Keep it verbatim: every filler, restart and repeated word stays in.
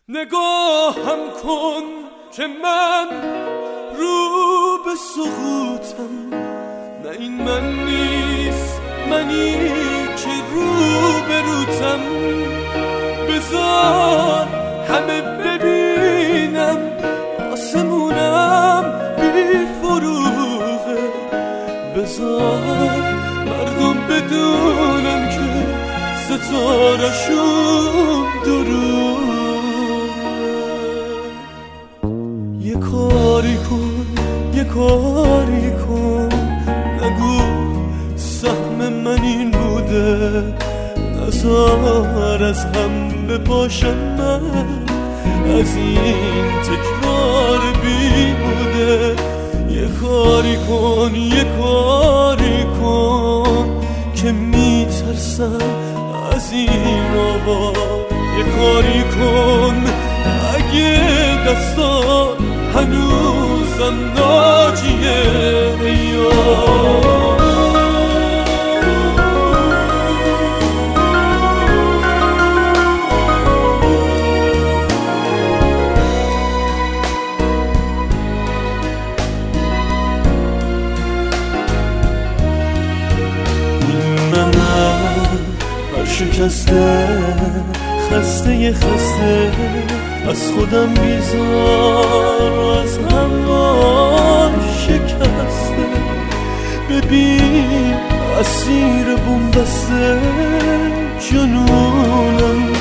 نگاهم کن که من رو به سقوطم، نه این من نیست منی که رو به روتم. بذار همه ببینم آسمونم بی فروغه، بذار مردم بدونم که ستارشون دروغه. یه کاری کن یه کاری کن، نگو سهم من این بوده، نزار از هم بپاشم من از این تکرار بیهوده. یه کاری کن یه کاری کن که میترسم از این آوا. یه کاری کن اگه دستان هنوزم ناجیه یا شکسته خسته خسته از خودم بیزار و از هوا شکسته. ببین اسیر بومبسته جنونم